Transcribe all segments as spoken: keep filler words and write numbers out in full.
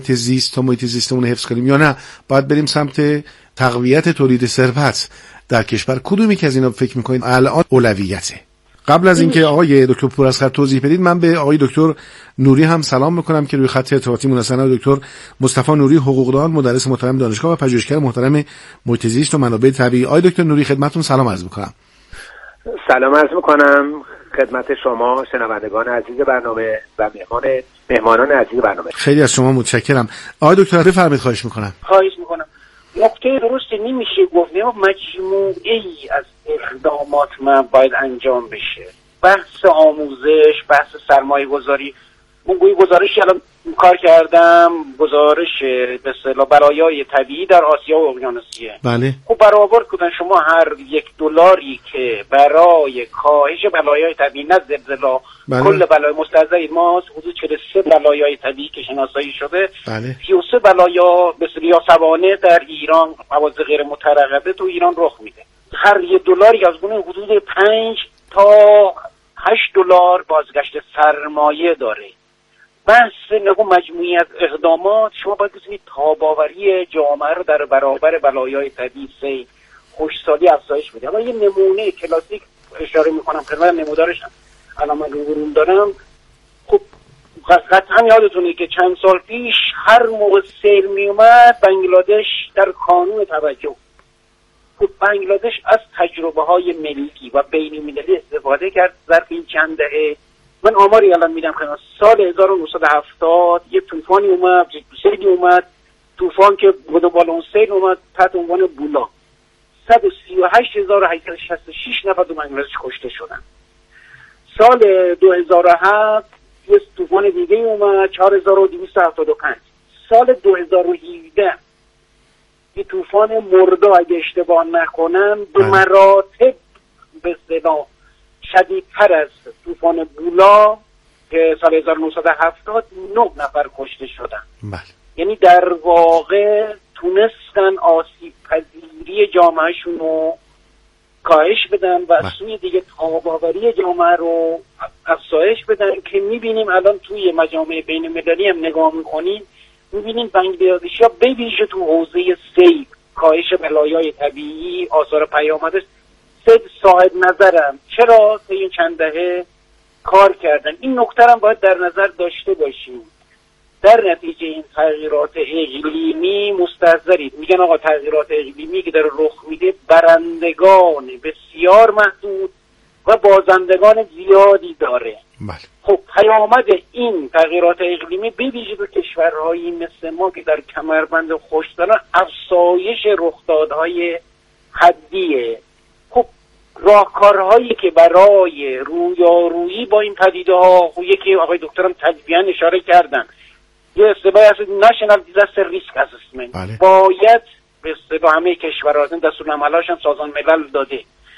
زیست تا محیط زیستمون حفظ کنیم، یا نه باید بریم سمت تقویت تولید ثروت در کشور؟ کدومی که از اینا فکر میکنید الان اولویته؟ قبل از اینکه آقای دکتر پوراسخر توضیح بدید، من به آقای دکتر نوری هم سلام میکنم که روی خط ارتباطی منصفانه دکتر مصطفی نوری، حقوقدان، مدرس محترم دانشگاه و پژوهشگر محترم محیط زیست و منابع طبیعی. آقای دکتر نوری خدمتتون سلام عرض میکنم. سلام عرض میکنم خدمت شما شنوندگان عزیز برنامه و مهمان مهمانان عزیز برنامه. خیلی از شما متشکرم. آقای دکتر بفرمایید. خواهش میکنم. خواهش میکنم. نکته درست نمیشه گفت، مجموعه ای از اقدامات من باید انجام بشه. بحث آموزش، بحث سرمایه گذاری. من گویی گزارشی الان کار کردم، گزارش به اصطلاح بلایای طبیعی در آسیا و اقیانوسیه. بله. خب برآورد کردن شما هر یک دلاری که برای کاهش بلایای طبیعی، نه زلزله، بله. کل بلای مستعصی ما حدود چهل و سه بلایای طبیعی که شناسایی شده. بله. سی و سه بلایا به اصطلاح سوانح در ایران، حوادث غیر مترقبه تو ایران رخ میده. هر یک دلاری از اون حدود پنج تا هشت دلار بازگشت سرمایه داره. بحث نگو مجموعی از اقدامات شما باید بتونید تاب‌آوری جامعه رو در برابر بلایای طبیعی، سیل، خشکسالی افزایش بده. اما یه نمونه کلاسیک اشاره میکنم خدمت نمودارش الان من رو دارم. خب قطعا یادتونه که چند سال پیش هر موقع سیل میومد بنگلادش در کانون توجه. خب بنگلادش از تجربه های ملی و بین المللی استفاده کرد ظرف این چند دهه. من آماری الان میدم خدمت. سال هزار و نهصد و هفتاد یه طوفانی اومد، سیلی اومد، طوفان که گودوبال اون سیل اومد تحت عنوان بولا. صد و سی و هشت هزار و هشتصد و شصت و شش نفر تو بنگلادش کشته شدن. سال دو هزار و هفت یه طوفان دیگه اومد، چهار هزار و دویست و هفتاد و پنج. سال دو هزار و هفده یه طوفان مردا اگه اشتباه نکنم به مراتب به اصطلاح شدیدتر از طوفان بولا که سال هزار و نهصد و هفتاد نه نفر کشته شدن. بله. یعنی در واقع تونستن آسیب پذیری جامعهشون رو کاهش بدن و از سوی دیگه تاب‌آوری جامعه رو افزایش بدن که میبینیم الان توی مجامع بین المللی هم نگاه میکنیم، میبینیم بنگلادشی‌ها به ویژه تو حوزه سیل، کاهش بلایای طبیعی، آثار پیامدش سید صاحب نظرم چرا تا این چند دهه کار کردن. این نکته هم باید در نظر داشته باشیم. در نتیجه این تغییرات اقلیمی مستحضرید، میگن آقا تغییرات اقلیمی که داره رخ میده برندگان بسیار محدود و بازندگان زیادی داره. بله. خب پیامد این تغییرات اقلیمی به ویژه به کشورهایی مثل ما که در کمربند خشک دارن افزایش رخدادهای حدیه. خب راهکارهایی که برای رویارویی با این پدیده ها، خب یکی آقای دکترم تدبیان اشاره کردن، یه اصطلاحی هست نشنال دیزاستر ریسک اسسمنت. بله. باید به اصطلاح همه کشورها دستورالعمل‌هاش هم سازمان ملل داده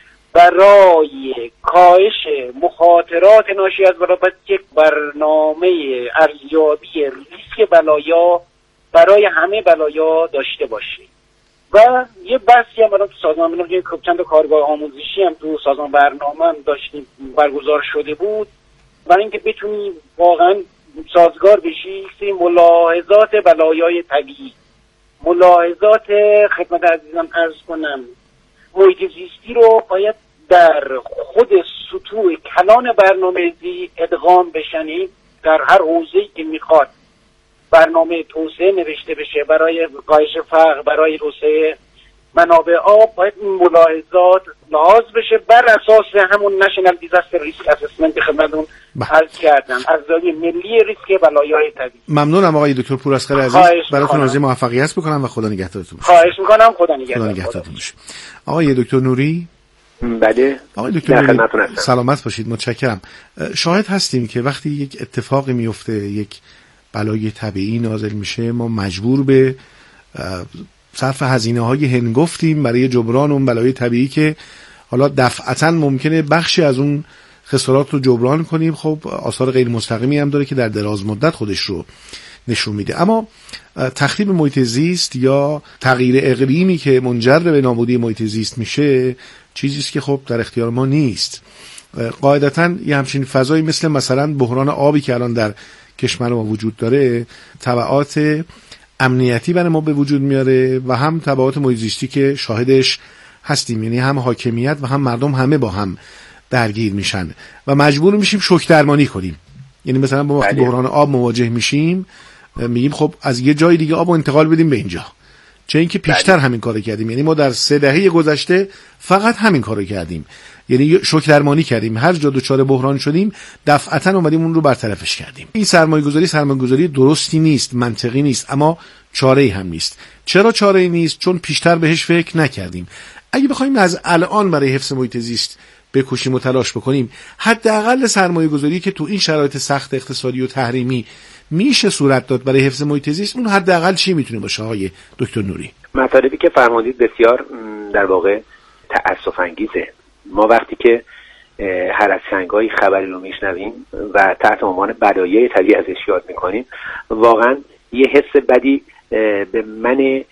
برای کاهش مخاطرات ناشی از بلا یک برنامه ارزیابی ریسک بلایا برای همه بلایا داشته باشیم. و یه بحثی هم الان تو سازمان ملل چند تا کارگاه آموزشی هم تو سازمان برنامه هم داشتیم برگزار شده بود برای اینکه بتونیم واقعا سازگار بشی سری ملاحظات بلایای طبیعی، ملاحظات خدمت عزیزم عرض کنم محیط زیستی رو باید در خود سطوح کلان برنامه‌ریزی ادغام بشنیم. در هر حوزه‌ای که میخواد برنامه توسعه نوشته بشه برای کاهش فقر، برای توسعه منابع آب، باید این ملاحظات لحاظ بشه بر اساس همون نشنال دیزاستر ریسک اسسمنت که خدمتتون عرض کردم، ارزیابی ملی ریسک بلایای طبیعی. ممنونم آقای دکتر پوراسخر عزیز، براتون آرزوی موفقیت بکنم و خدا نگهدارتون باشه. خواهش میکنم. خدا نگهدارتون باشه. آقای دکتر نوری. بله. آقای دکتر نوری سلامت باشید، متشکرم. شاهد هستیم که وقتی یک اتفاقی میفته، یک بلای طبیعی نازل میشه، ما مجبور به صرف هزینه‌های هنگفتیم برای جبران اون بلای طبیعی که حالا دفعتاً ممکنه بخشی از اون خسارات رو جبران کنیم. خب آثار غیر مستقیمی هم داره که در دراز مدت خودش رو نشون میده. اما تخریب محیط زیست یا تغییر اقلیمی که منجر به نابودی محیط زیست میشه چیزی است که خب در اختیار ما نیست. قاعدتاً یه همچین فضایی مثل مثلا بحران آبی که الان در کشور ما وجود داره تبعات امنیتی برای ما به وجود میاره و هم تبعات محیط زیستی که شاهدش هستیم، یعنی هم حاکمیت و هم مردم همه با هم درگیر میشن و مجبور میشیم شوک درمانی کنیم. یعنی مثلا با وقتی بحران آب مواجه میشیم میگیم خب از یه جای دیگه آب انتقال بدیم به اینجا، چه اینکه پیشتر همین کارو کردیم. یعنی ما در سه دهه گذشته فقط همین کارو کردیم، یعنی شوک درمانی کردیم. هر جا دچار بحران شدیم دفعتاً اومدیم اون رو برطرفش کردیم. این سرمایه‌گذاری سرمایه‌گذاری درستی نیست، منطقی نیست، اما چاره‌ای هم نیست. چرا چاره‌ای نیست؟ چون پیشتر بهش فکر نکردیم. اگه بخوایم از الان برای حفظ محیط زیست بکوشیم و تلاش بکنیم، حداقل سرمایه‌گذاری که تو این شرایط سخت اقتصادی و تحریمی میشه صورت داد برای حفظ محیط زیست، اون حداقل چی میتونه باشه های دکتر نوری؟ مطالبی که فرمودید بسیار در واقع تأسف انگیزه. ما وقتی که هر از سنگایی خبری رو میشنویم و تحت عنوان بلایای طبیعی ازش یاد میکنیم، واقعا یه حس بدی به من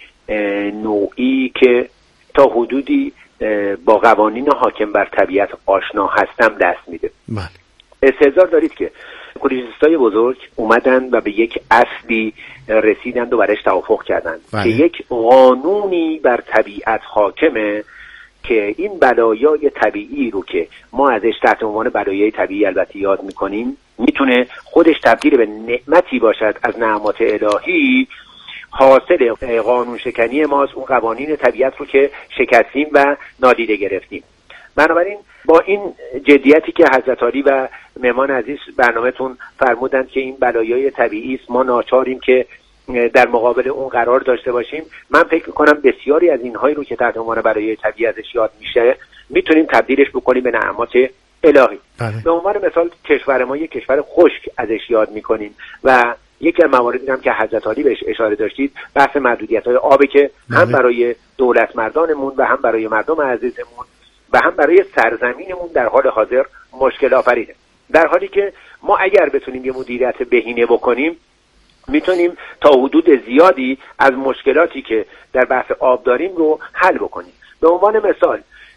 نوعی که تا حدودی با قوانین حاکم بر طبیعت آشنا هستم دست میده. بله. استحضار دارید که اکولوژیستای بزرگ اومدن و به یک اصلی رسیدند و برش توافق کردند که یک قانونی بر طبیعت حاکمه که این بلایای طبیعی رو که ما ازش تحت عنوان بلایای طبیعی البته یاد میکنیم میتونه خودش تبدیل به نعمتی باشد از نعمات الهی، حاصل قانون شکنی ماست، اون قوانین طبیعت رو که شکستیم و نادیده گرفتیم. بنابراین با این جدیتی که حضرت عالی و مهمان عزیز برنامه‌تون فرمودند که این بلایای طبیعی است، ما ناچاریم که در مقابل اون قرار داشته باشیم. من فکر می‌کنم بسیاری از اینهایی رو که تحت عنوان بلایای طبیعی ازش یاد میشه میتونیم تبدیلش بکنیم به نعمات الهی. بله. به عنوان مثال کشور ما یک کشور خشک ازش یاد میکنیم و یکی از مواردی هم که حضرت عالی بهش اشاره داشتید بحث محدودیت‌های آبه که بله. هم برای دولت مردانمون و هم برای مردم عزیزمون و هم برای سرزمینمون در حال حاضر مشکل آفریده. در حالی که ما اگر بتونیم یه مدیریت بهینه بکنیم میتونیم تا حدود زیادی از مشکلاتی که در بحث آب داریم رو حل بکنیم. به عنوان مثال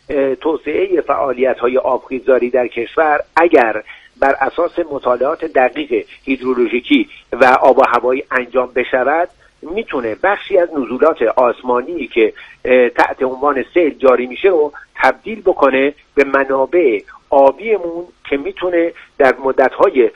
توسعه فعالیت‌های آبخیزداری در کشور اگر بر اساس مطالعات دقیق هیدرولوژیکی و آب و هوایی انجام بشود میتونه بخشی از نزولات آسمانی که تحت عنوان سیل جاری میشه رو تبدیل بکنه به منابع آبیمون که میتونه در مدت‌های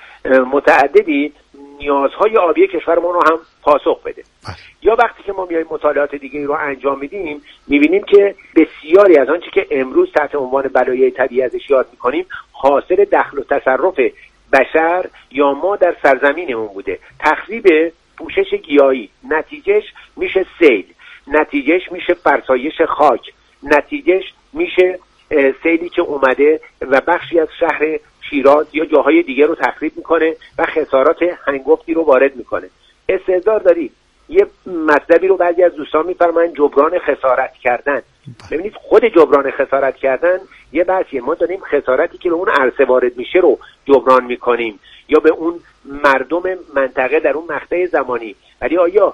متعددی نیازهای آبی کشورمون رو هم پاسخ بده. یا وقتی که ما میایم مطالعات دیگه رو انجام میدیم میبینیم که بسیاری از آنچه که امروز تحت عنوان بلایای طبیعی ازش یاد میکنیم حاصل دخل و تصرف بشر یا ما در سرزمینمون بوده. تخریب پوشش گیاهی نتیجهش میشه سیل، نتیجهش میشه فرسایش خاک، نتیجهش میشه سیلی که اومده و بخشی از شهر شیراز یا جاهای دیگه رو تخریب میکنه و خسارات هنگفتی رو وارد میکنه. استحضار دارید یه مطلبی رو بعضی از دوستان میفرمایند جبران خسارت کردن. ببینید خود جبران خسارت کردن یه بحثیه. ما داریم خسارتی که به اون عرصه وارد میشه رو جبران میکنیم یا به اون مردم منطقه در اون مقطع زمانی، ولی آیا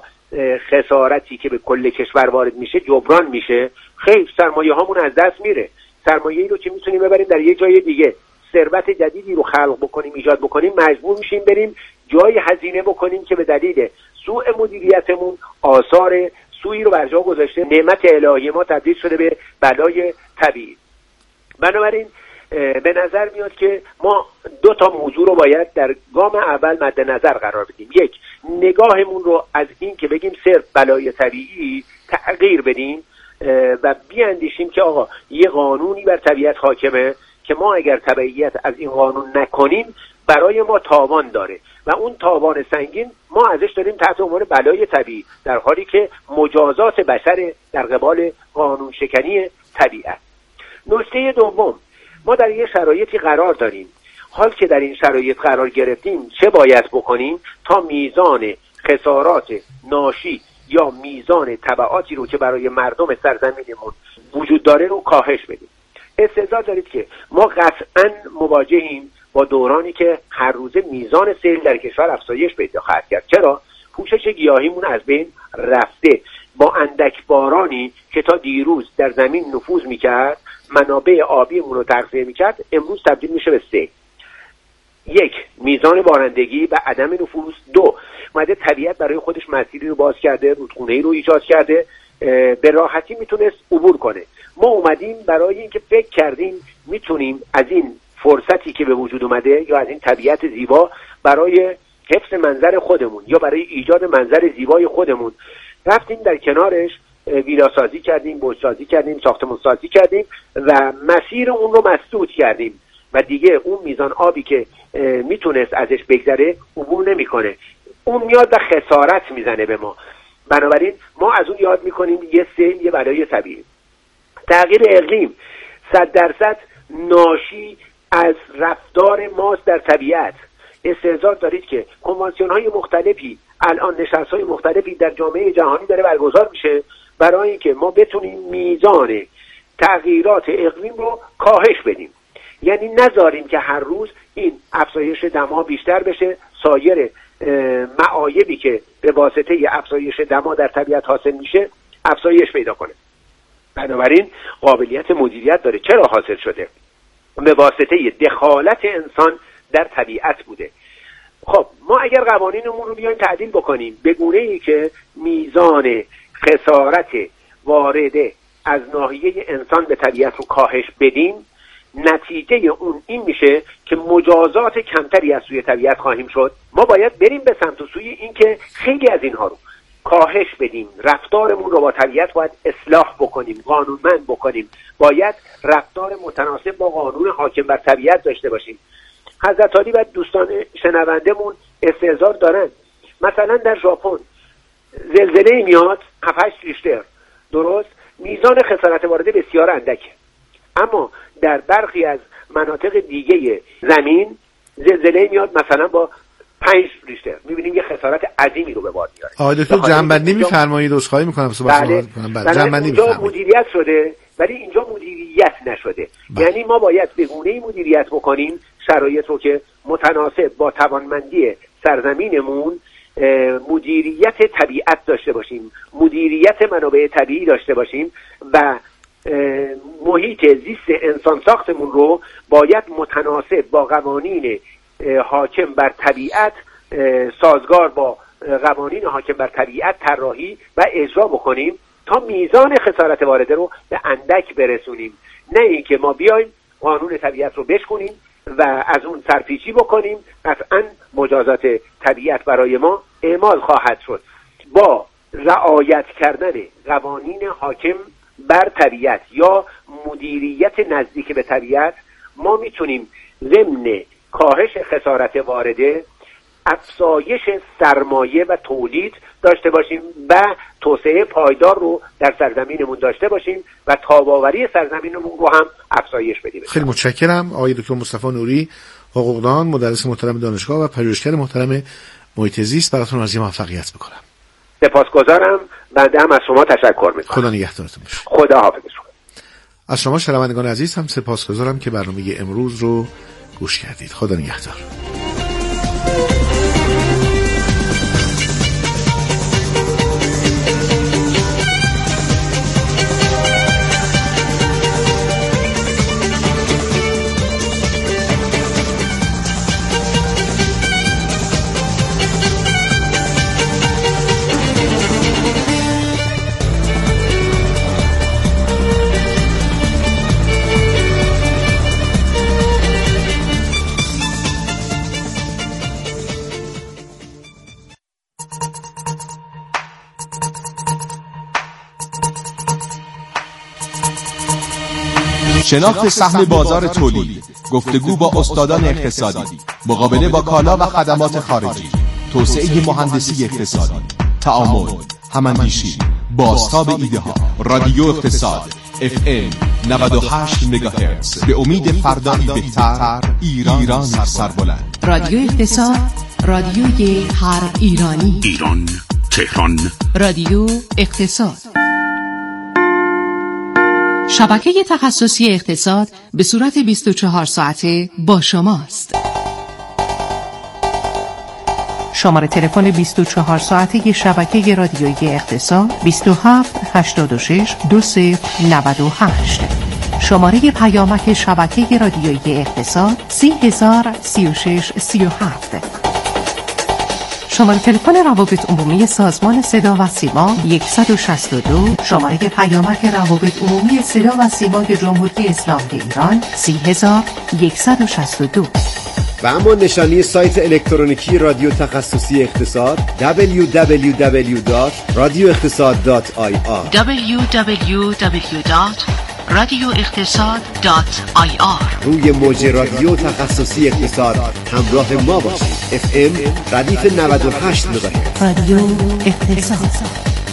خسارتی که به کل کشور وارد میشه جبران میشه؟ خیلی سرمایه هامون از دست میره. سرمایه‌ای رو که میتونیم ببریم در یه جای دیگه، ثروت جدیدی رو خلق بکنیم، ایجاد بکنیم، مجبور میشیم بریم جای هزینه بکنیم که به دلیل سوء مدیریتمون آثار سوئی رو بر جا گذاشته، نعمت الهی ما تبدیل شده به بلای طبیعی. بنابراین به نظر میاد که ما دو تا موضوع رو باید در گام اول مد نظر قرار بدیم. یک، نگاهمون رو از این که بگیم صرف بلای طبیعی تغییر بدیم و بیاندیشیم که آقا یه قانونی بر طبیعت حاکمه که ما اگر تبعیت از این قانون نکنیم برای ما تاوان داره و اون تاوان سنگین ما ازش داریم تحت عنوان بلای طبیعی، در حالی که مجازات بشر در قبال قانون شکنی طبیعت. نکته دوم، ما در یه شرایطی قرار داریم، حال که در این شرایط قرار گرفتیم چه باید بکنیم تا میزان خسارات ناشی یا میزان تبعاتی رو که برای مردم سرزمینمون وجود داره رو کاهش بدیم. استحضار دارید که ما قطعاً مواجهیم با دورانی که هر روزه میزان سیل در کشور افزایش پیدا خواهد کرد. چرا؟ پوشش گیاهیمون از بین رفته. با اندک بارانی که تا دیروز در زمین نفوذ میکرد، منابع آبیمون رو تغذیه میکرد، امروز تبدیل میشه به سیل. یک، میزان بارندگی و عدم نفوذ. دو، اومده طبیعت برای خودش مسیری رو باز کرده، رودخونه‌ای رو ایجاد کرده، به راحتی میتونست عبور کنه. ما اومدیم برای اینکه فکر کردیم میتونیم از این فرصتی که به وجود اومده یا از این طبیعت زیبا برای حفظ منظر خودمون یا برای ایجاد منظر زیبای خودمون رفتیم در کنارش ویلاسازی کردیم، برج‌سازی کردیم، ساختمان‌سازی کردیم و مسیر اون رو مسدود کردیم و دیگه اون میزان آبی که میتونست ازش بگذره عبور نمیکنه، اون میاد و خسارت میزنه به ما. بنابراین ما از اون یاد میکنیم یه سیل یه بلای طبیعی. تغییر اقلیم صد درصد ناشی از رفتار ماست در طبیعت. استعداد دارید که کنوانسیون های مختلفی الان نشست های مختلفی در جامعه جهانی داره برگزار میشه برای اینکه ما بتونیم میزان تغییرات اقلیم رو کاهش بدیم. یعنی نذاریم که هر روز این افزایش دما بیشتر بشه، سایر معایبی که به واسطه افزایش دما در طبیعت حاصل میشه افزایش پیدا کنه. بنابراین قابلیت مدیریت داره. چرا حاصل شده؟ به واسطه دخالت انسان در طبیعت بوده. خب ما اگر قوانینمون رو بیایم تعدیل بکنیم به گونه‌ای که میزان خسارت وارده از ناحیه انسان به طبیعت رو کاهش بدیم، نتیجه اون این میشه که مجازات کمتری از سوی طبیعت خواهیم شد. ما باید بریم به سمت و سوی این که خیلی از اینها رو کاهش بدیم. رفتارمون رو با طبیعت باید اصلاح بکنیم، قانونمند بکنیم، باید رفتار متناسب با قانون حاکم بر طبیعت داشته باشیم. حضرت علی و دوستان شنوندمون استعداد دارن. مثلا در ژاپن زلزله میاد هفت هشت ریشتر، درست؟ میزان خسارت وارده بسیار اندکه، اما در برخی از مناطق دیگه زمین زلزله میاد مثلا با پنج ریشتر، میبینیم یه خسارت عظیمی رو به بار میاره. آقای دکتر جنبندی میفرمایید؟ عذرخواهی میکنم صحبت بله. بله جنبندی اینجا مدیریت شده ولی اینجا مدیریت نشده. بله. یعنی ما باید به گونه‌ای مدیریت بکنیم شرایط رو که متناسب با توانمندی سرزمینمون مدیریت طبیعت داشته باشیم، مدیریت منابع طبیعی داشته باشیم و محیط زیست انسان ساختمون رو باید متناسب با قوانین حاکم بر طبیعت، سازگار با قوانین حاکم بر طبیعت طراحی و اجرا بکنیم تا میزان خسارت وارده رو به اندک برسونیم. نه اینکه ما بیایم قانون طبیعت رو بشکنیم و از اون سرپیچی بکنیم، قطعاً مجازات طبیعت برای ما اعمال خواهد شد. با رعایت کردن قوانین حاکم بر طبیعت یا مدیریت نزدیک به طبیعت ما میتونیم ضمن کاهش خسارت وارده افزایش سرمایه و تولید داشته باشیم و توسعه پایدار رو در سرزمینمون داشته باشیم و تاب‌آوری سرزمینمون رو هم افزایش بدیم. خیلی متشکرم آقای دکتر مصطفی نوری، حقوقدان، مدرس محترم دانشگاه و پژوهشگر محترم محیط زیست، براتون آرزوی موفقیت می‌کنم. سپاسگزارم. بنده هم از شما تشکر می‌کنم. خدا نگهدارتون باشه. خدا حافظ شما. از شما شنوندگان عزیز هم سپاسگزارم که برنامه امروز رو گوش کردید. خدا نگهدار. شناخت سهم بازار تولید، گفتگو با استادان اقتصادی، مقابله با کالا و خدمات خارجی، توسعه مهندسی اقتصادی، تعامل، هماندیشی، بازتاب ایده ها. رادیو اقتصاد اف ام نود و هشت مگاهرتز، به امید فردایی بهتر، ایران سربلند. رادیو اقتصاد، رادیوی هر ایرانی. ایران، تهران. رادیو اقتصاد، شبکه تخصصی اقتصاد به صورت بیست و چهار ساعته با شماست. شماره تلفن بیست و چهار ساعته شبکه رادیویی اقتصاد بیست و هفت هشتاد و شش دو صفر نود و هشت. شماره پیامک شبکه رادیویی اقتصاد سی هزار سی و شش سی و هفت. شماره تلفن روابط عمومی سازمان صدا و سیما صد و شصت و دو. شماره پیامک روابط عمومی صدا و سیما جمهوری اسلامی ایران سی هزار صد و شصت و دو. و اما نشانی سایت الکترونیکی رادیو تخصصی اقتصاد دبلیو دبلیو دبلیو دات رادیو اقتصاد دات آی آر دبلیو دبلیو دبلیو دات رادیو اقتصاد دات آی آر. روی موج رادیو تخصصی اقتصاد همراه ما باشید. اف ام ردیف نود و هشت مگاهرتز. رادیو اقتصاد.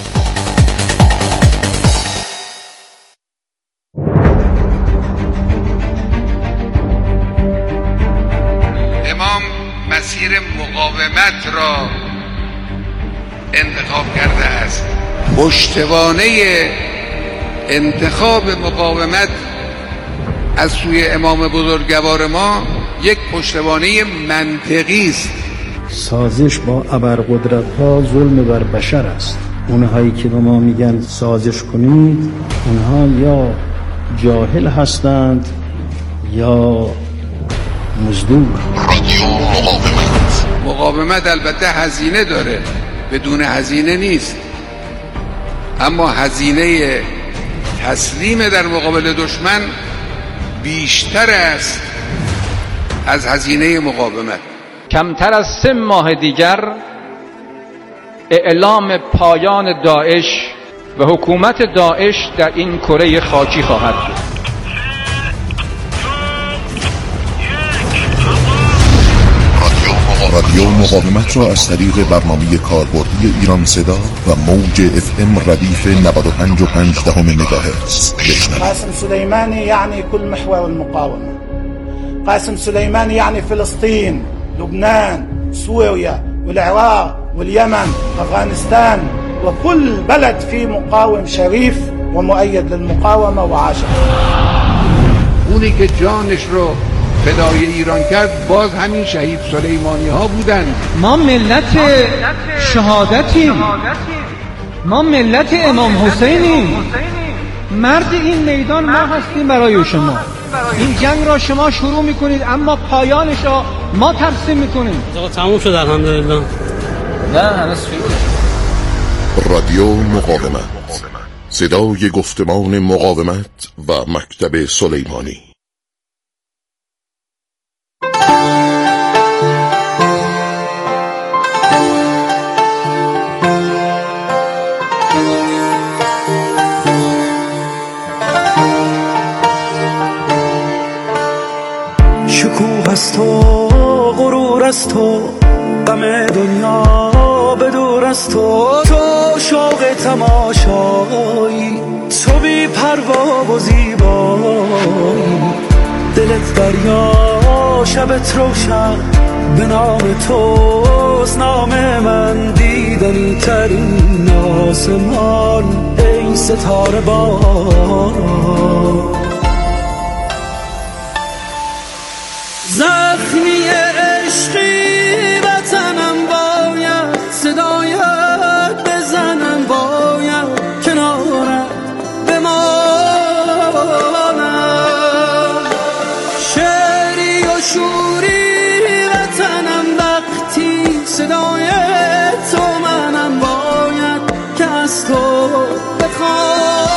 مسیر مقاومت را انتخاب کرده است. پشتوانه انتخاب مقاومت از سوی امام بزرگوار ما یک پشتوانه منطقی است. سازش با ابرقدرت‌ها ظلم بر بشر است. اونهایی که به ما میگن سازش کنید، اونها یا جاهل هستند یا مزدور. مقاومت مقاومت البته هزینه داره، بدون هزینه نیست، اما هزینه تسلیم در مقابل دشمن بیشتر است از هزینه مقاومت. کمتر از سه ماه دیگر اعلام پایان داعش و حکومت داعش در این کره خاکی خواهد بود. رادیو مقاومت را از طریق برنامه کاربردی ایران صدا و موج اف ام ردیف نود و پنج و پنج دهم مگاهرتز بشنوید. قاسم سليماني يعني كل محور المقاومة. قاسم سليماني يعني فلسطين، لبنان، سوريا والعراق واليمن، أفغانستان وكل بلد فيه مقاوم شريف ومؤيد للمقاومة وعاشق. اونی که جانش رو فدای ایران کرد باز همین شهید سلیمانی ها بودن. ما ملت شهادتیم، ما ملت امام حسینیم. مرد این میدان ما هستیم برای شما. این جنگ را شما شروع میکنید اما پایانش را ما ترسیم میکنیم. تموم شد الحمدلله. نه هنوز شروع. رادیو مقاومت، صدای گفتمان مقاومت و مکتب سلیمانی. شکوه از تو، غرور از تو، غم دنیا به دور از تو، تو شوق تماشایی، تو بی پروا و زیبایی، دلت دریا شبت روشن، به نام توست نام من، دیدنی ترین آسمان ای ستاره بار. زخمی عشقی وطنم باید صدایت بزنم، باید کنارت بمانم، شعری و شوری وطنم وقتی صدای تو منم، باید که از تو بخوانم.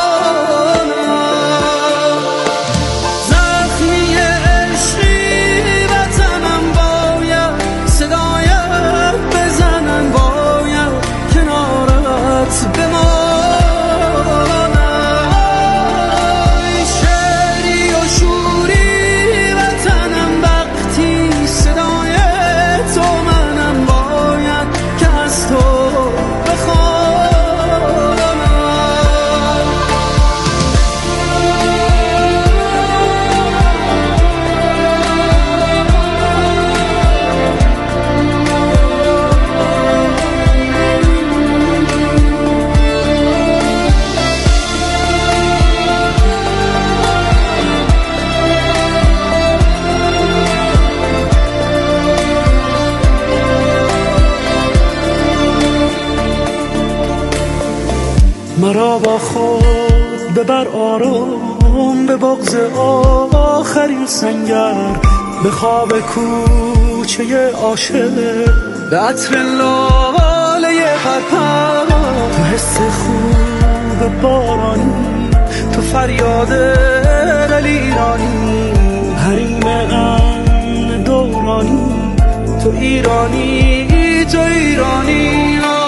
مرا با خود ببر آرام، میام به بغض آخرین سنگر، به خواب کوچه عاشق، به عطر لاله پرپر، تو حس خوب بارانی، تو فریاد دلیرانی، حریم امن دورانی، تو ایرانی، تو ایرانی.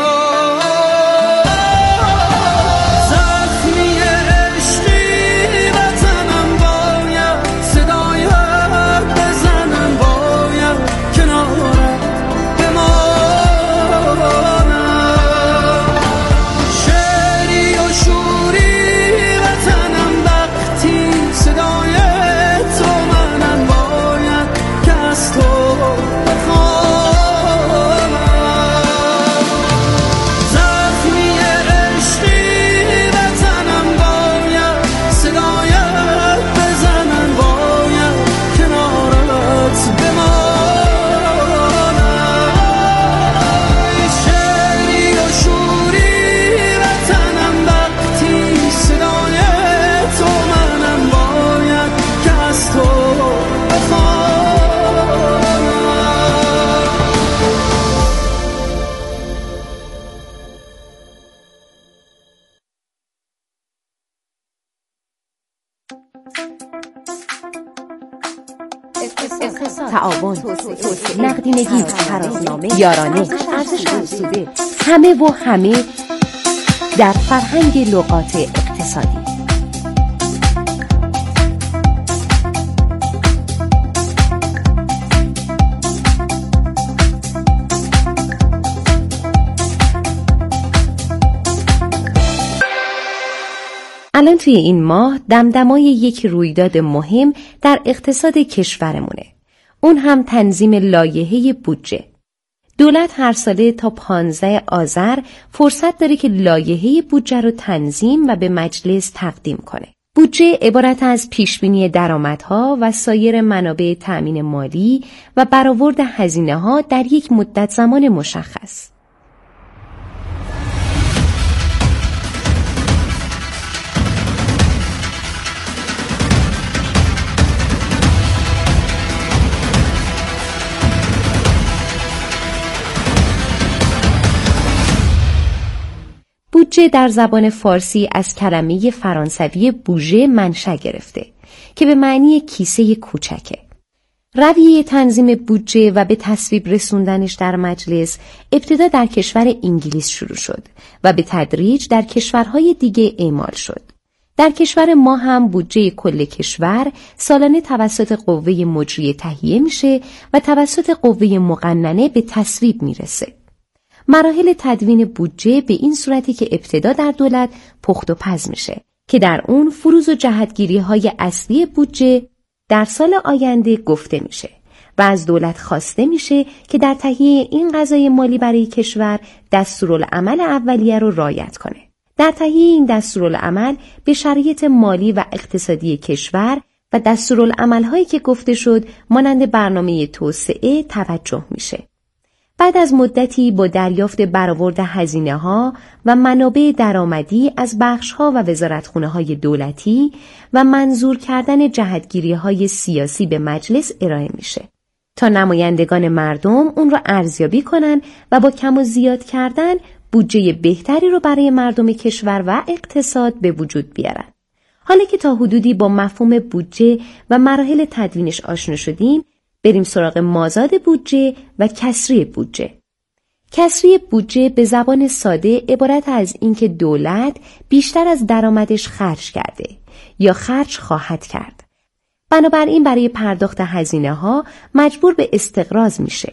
تعاون، نقدینگی، ترازنامه، یارانه، ارزش افزوده، همه و همه در فرهنگ لغات اقتصادی. الان توی این ماه دمدمای یک رویداد مهم در اقتصاد کشورمونه. اون هم تنظیم لایحه بودجه. دولت هر ساله تا پانزده آذر فرصت داره که لایحه بودجه رو تنظیم و به مجلس تقدیم کنه. بودجه عبارت از پیشبینی درآمدها و سایر منابع تأمین مالی و برآورد هزینه‌ها در یک مدت زمان مشخص. بودجه در زبان فارسی از کلمه فرانسوی بوژه منشأ گرفته که به معنی کیسه کوچکه. رویه تنظیم بودجه و به تصویب رسوندنش در مجلس ابتدا در کشور انگلیس شروع شد و به تدریج در کشورهای دیگه اعمال شد. در کشور ما هم بودجه کل کشور سالانه توسط قوه مجریه تهیه میشه و توسط قوه مقننه به تصویب میرسه. مراحل تدوین بودجه به این صورتی که ابتدا در دولت پخت و پز میشه که در اون فروض و جهتگیری‌های اصلی بودجه در سال آینده گفته میشه و از دولت خواسته میشه که در تهیه این قضای مالی برای کشور دستورالعمل اولیه رو رعایت کنه. در تهیه این دستورالعمل به شرایط مالی و اقتصادی کشور و دستورالعمل‌هایی که گفته شد مانند برنامه توسعه توجه میشه. بعد از مدتی با دریافت برآورد هزینه‌ها و منابع درآمدی از بخش‌ها و وزارتخونه‌های دولتی و منظور کردن جهتگیری‌های سیاسی به مجلس ارائه میشه تا نمایندگان مردم اون رو ارزیابی کنن و با کم و زیاد کردن بودجه بهتری رو برای مردم کشور و اقتصاد به وجود بیارن. حالا که تا حدودی با مفهوم بودجه و مراحل تدوینش آشنا شدیم، بریم سراغ مازاد بودجه و کسری بودجه. کسری بودجه به زبان ساده عبارت از اینکه دولت بیشتر از درآمدش خرج کرده یا خرج خواهد کرد. بنابراین برای پرداخت هزینه‌ها مجبور به استقراض میشه.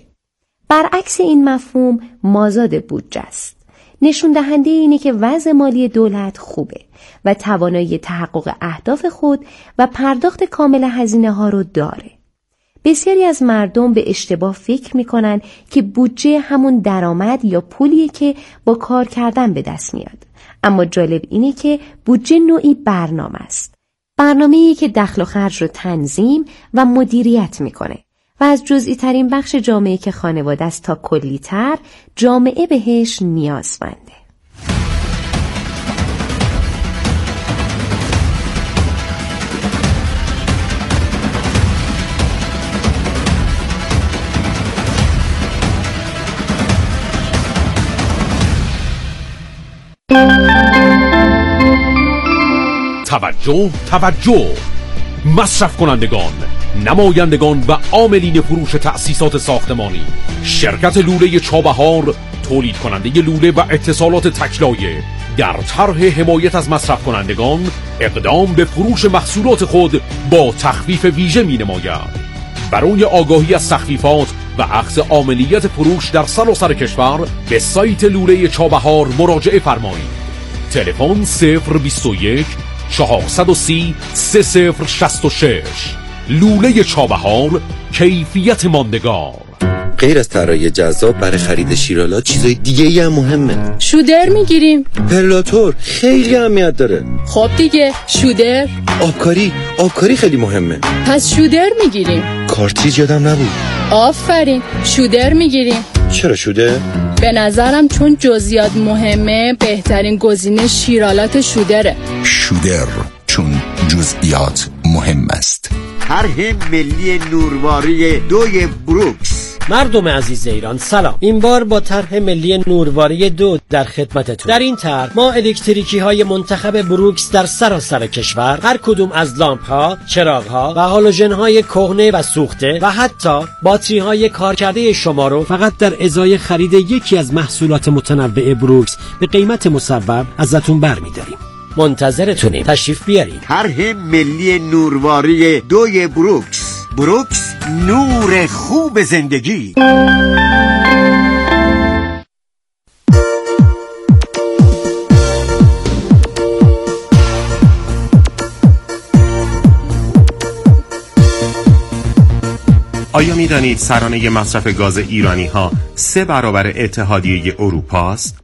برعکس این مفهوم مازاد بودجه است. نشون دهنده اینه که وضع مالی دولت خوبه و توانایی تحقق اهداف خود و پرداخت کامل هزینه‌ها رو داره. بسیاری از مردم به اشتباه فکر میکنن که بودجه همون درآمد یا پولیه که با کار کردن به دست میاد. اما جالب اینه که بودجه نوعی برنامه است. برنامه‌ای که دخل و خرج رو تنظیم و مدیریت میکنه و از جزئی ترین بخش جامعه که خانواده است تا کلی تر جامعه بهش نیازمنده. توجه توجه مصرف کنندگان، نمایندگان و عاملین فروش تأسیسات ساختمانی، شرکت لوله چابهار تولید کننده لوله و اتصالات تکلایه در طرح حمایت از مصرف کنندگان اقدام به فروش محصولات خود با تخفیف ویژه می نماید. برای آگاهی از تخفیفات و اخذ عاملیت فروش در سراسر کشور به سایت لوله چابهار مراجعه فرمایید. تلفن صفر بیست و یک چهارصد و سی سه صفر شصت و شش. لوله چابهار، کیفیت ماندگار. غیر از طراحی جذاب برای خرید شیرالات چیزای دیگه ای هم مهمه. شودر میگیریم. پرلاتور خیلی اهمیت داره. خب دیگه شودر. آبکاری آبکاری خیلی مهمه. پس شودر میگیریم. کارتریج یادم نبود. آفرین، شودر میگیریم. چرا شودر؟ به نظرم چون جزئیات مهمه بهترین گزینه شیرالات شودره. شودر چون جزئیات مهم است. طرح ملی نورواری دوی بروکس. مردم عزیز ایران سلام. این بار با طرح ملی نورواری دو در خدمتتون. در این طرح ما الکتریکی های منتخب بروکس در سراسر کشور، هر کدوم از لامپ ها، چراغ ها و هالوژن های کهنه و سوخته و حتی باتری های کارکرده شما رو فقط در ازای خرید یکی از محصولات متنوع بروکس به قیمت مصوب ازتون برمی‌داریم. منتظرتونیم، تشریف بیارید. طرح ملی نورواری دوی بروکس. بروکس، نور خوب زندگی. آیا می دانید سرانه مصرف گاز ایرانی ها سه برابر اتحادیه اروپا است؟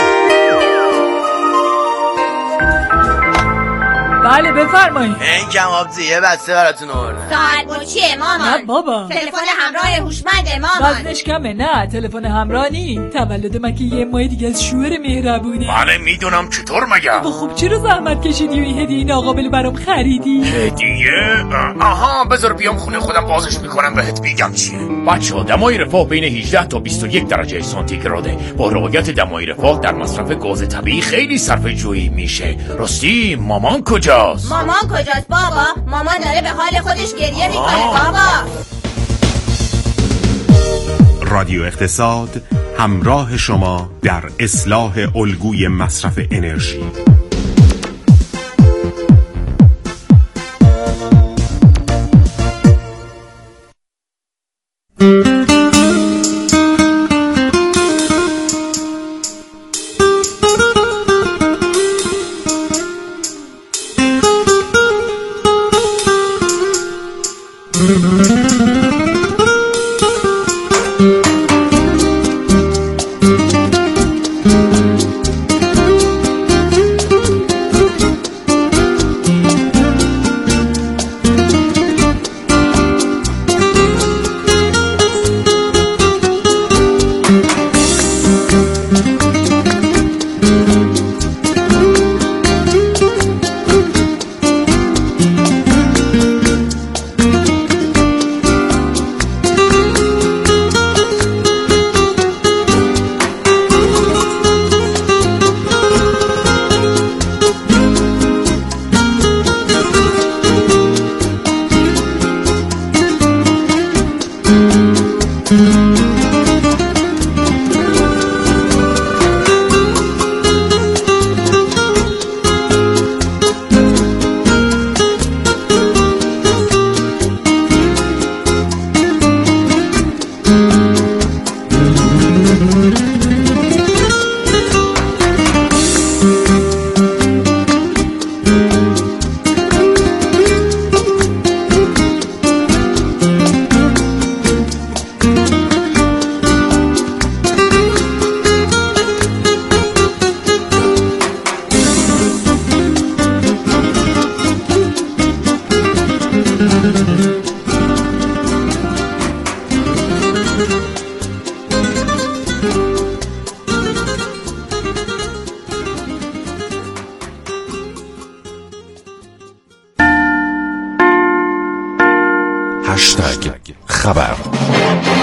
بله بفرمایید. این کبابچی یه بسته براتون آوردم. ساعت چیه مامان؟ نه بابا. تلفن همراه هوشمند مامان. وزنش کمه. نه تلفن همراه نی. تولد من که یه ماه دیگه از شوهر مهربونه. بله میدونم، چطور مگه؟ خب چرا زحمت کشیدی و این هدیه ناقابل برام خریدی؟ هدیه؟ آها بذار بیام خونه خودم بازش میکنم بهت میگم چیه. بچه‌ها دمای رفاه بین هجده تا بیست و یک درجه سانتیگراده. با رعایت دمای رفاه در مصرف گاز طبیعی خیلی صرفه جویی میشه. راستی مامان کجا؟ مامان کجاست بابا؟ مامان داره به حال خودش گریه میکنه بابا. رادیو اقتصاد همراه شما در اصلاح الگوی مصرف انرژی. هشتگ خبر.